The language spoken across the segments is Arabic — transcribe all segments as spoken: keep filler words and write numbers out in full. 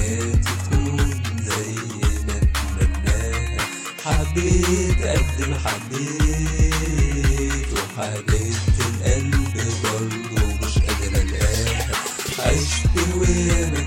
حياتي تكون زي ما اتمناها. حبيت قد ما حبيت وحبيت القلب برضه مش قادر الاقاها. عشت وياما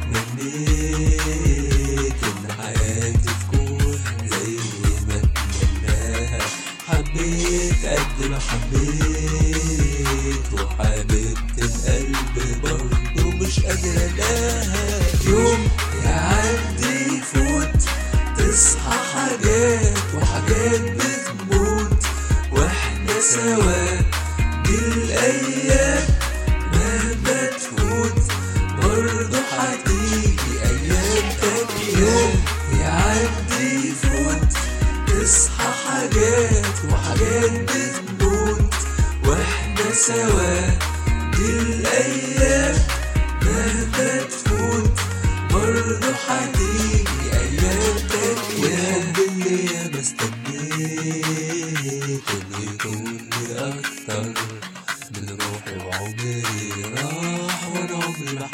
اتمنيت ان حياتي تكون زي ما اتمناها. حبيت قد ما حبيت وحبيت القلب برضه مش قادر الاقاها. يوم يعدي يفوت تصحى حاجات وحاجات بتموت واحنا سوا. دي الايام مهما تفوت برضه هتيجي ايام تانية. يوم يعدي يفوت تصحى حاجات وحاجات بتموت واحنا سوا. دي الايام مهما تفوت برضه هتيجي ايام تانية. والحب اللي ياما استنيت انه يكون لي اكتر من روحي وعمري راح وانا عمري ما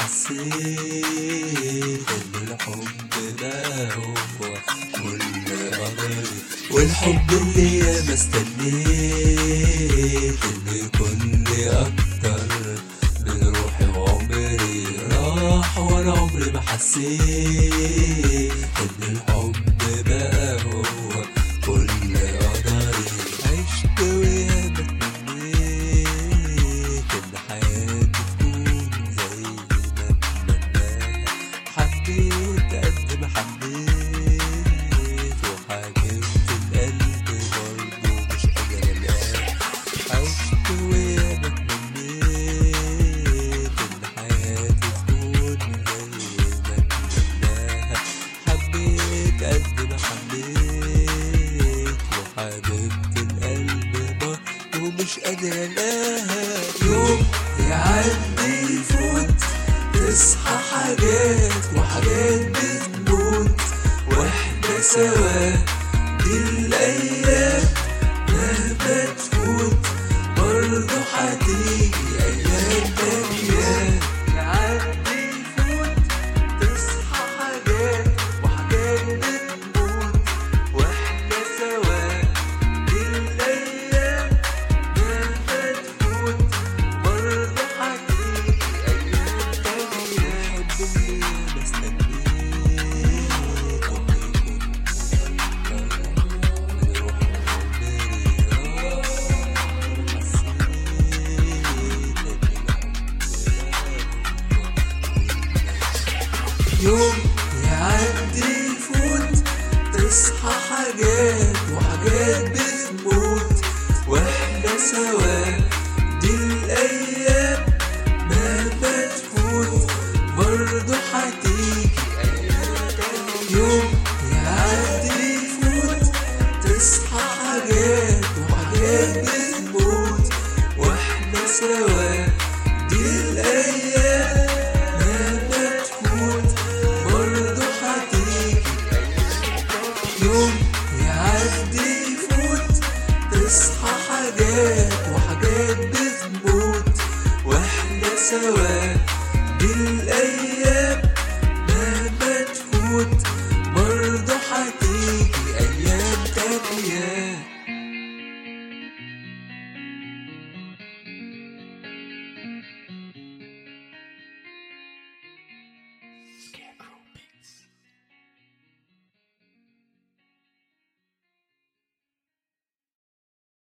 حسيت ان الحب ده هو كل قدري. والحب اللي ياما استنيت انه يكون لي اكتر من روحي وعمري راح وانا عمري ما حسيت ان الحب بقى هو كل قدري. عشت وياما اتمنيت ان حياتي تكون زي ما اتمناها. حبيت قد ما حبيت وحبيت القلب برضه مش قادر الاقاها. عشت وياما اتمنيت ان حياتي تكون زي ما اتمناها. حبيت قد ما حبيت وحبيت القلب برضه مش قادر الاقاها. يوم يعدي يفوت تصحى حاجات وحاجات بتموت واحنا سوا. دي الايام مهما تفوت برضه هتيجي ايام تانية. يعدي يفوت تصحى حاجات وحاجات بتموت واحنا سوا. دي الايام مهما تفوت برضه هتيجي ايام تانية. الحب اللي بستنيه يوم يعدي يفوت تصحى حاجات وحاجات بتموت واحنا سوا. دي الايام مهما تفوت برضه هتيجي ايام تانية. يوم يعدي يفوت تصحى حاجات وحاجات بتموت واحنا سوا. دي الايام مهما تفوت برضه هتيجي. يوم يعدي يفوت تصحى حاجات وحاجات بتموت واحنا سوا. دي الايام